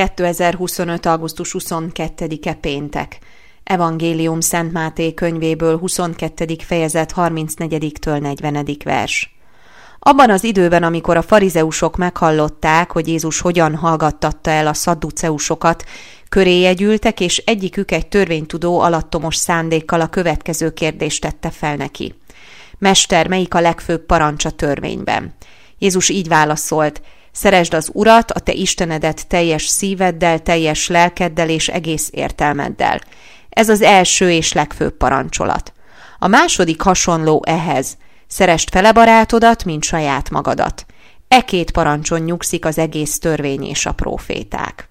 2025. augusztus 22-e péntek. Evangélium Szent Máté könyvéből 22. fejezet 34-től 40. vers. Abban az időben, amikor a farizeusok meghallották, hogy Jézus hogyan hallgattatta el a szadduceusokat, köréje gyűltek, és egyikük egy törvénytudó alattomos szándékkal a következő kérdést tette fel neki. Mester, melyik a legfőbb parancs a törvényben? Jézus így válaszolt: szeresd az Urat, a te Istenedet teljes szíveddel, teljes lelkeddel és egész értelmeddel. Ez az első és legfőbb parancsolat. A második hasonló ehhez: szeresd fele barátodat, mint saját magadat. E két parancson nyugszik az egész törvény és a próféták.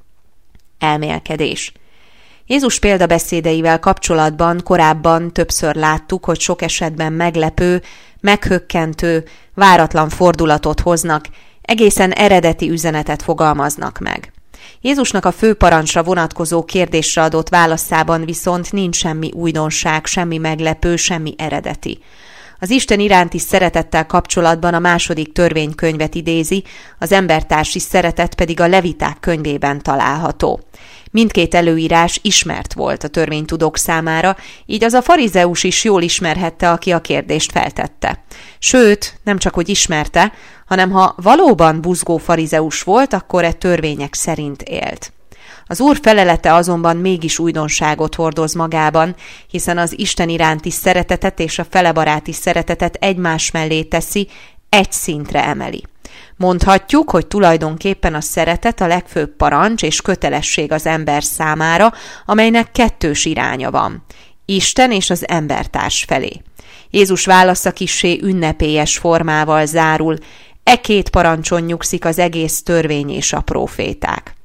Elmélkedés. Jézus példabeszédeivel kapcsolatban korábban többször láttuk, hogy sok esetben meglepő, meghökkentő, váratlan fordulatot hoznak, egészen eredeti üzenetet fogalmaznak meg. Jézusnak a fő parancsra vonatkozó kérdésre adott válaszában viszont nincs semmi újdonság, semmi meglepő, semmi eredeti. Az Isten iránti szeretettel kapcsolatban a második törvénykönyvet idézi, az embertársi szeretet pedig a Leviták könyvében található. Mindkét előírás ismert volt a törvénytudók számára, így az a farizeus is jól ismerhette, aki a kérdést feltette. Sőt, nem csak hogy ismerte, hanem ha valóban buzgó farizeus volt, akkor törvények szerint élt. Az Úr felelete azonban mégis újdonságot hordoz magában, hiszen az Isten iránti szeretetet és a felebaráti szeretetet egymás mellé teszi, egy szintre emeli. Mondhatjuk, hogy tulajdonképpen a szeretet a legfőbb parancs és kötelesség az ember számára, amelynek kettős iránya van: Isten és az embertárs felé. Jézus válasza kissé ünnepélyes formával zárul: e két parancson nyugszik az egész törvény és a próféták.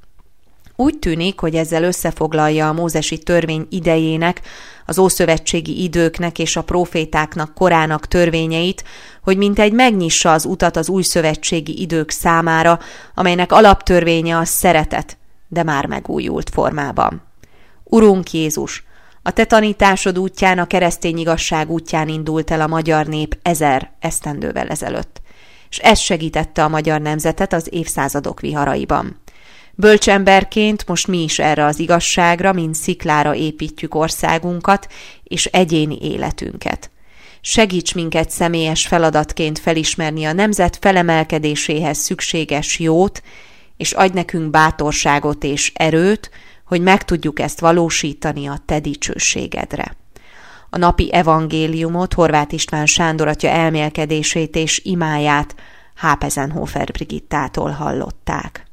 Úgy tűnik, hogy ezzel összefoglalja a mózesi törvény idejének, az ószövetségi időknek és a prófétáknak korának törvényeit, hogy mintegy megnyissa az utat az újszövetségi idők számára, amelynek alaptörvénye a szeretet, de már megújult formában. Urunk Jézus, a te tanításod útján, a keresztény igazság útján indult el a magyar nép 1000 esztendővel ezelőtt, és ez segítette a magyar nemzetet az évszázadok viharaiban. Bölcs emberként most mi is erre az igazságra, mint sziklára építjük országunkat és egyéni életünket. Segíts minket személyes feladatként felismerni a nemzet felemelkedéséhez szükséges jót, és adj nekünk bátorságot és erőt, hogy meg tudjuk ezt valósítani a te dicsőségedre. A napi evangéliumot Horváth István Sándor atya elmélkedését és imáját Hápezenhofer Brigittától hallották.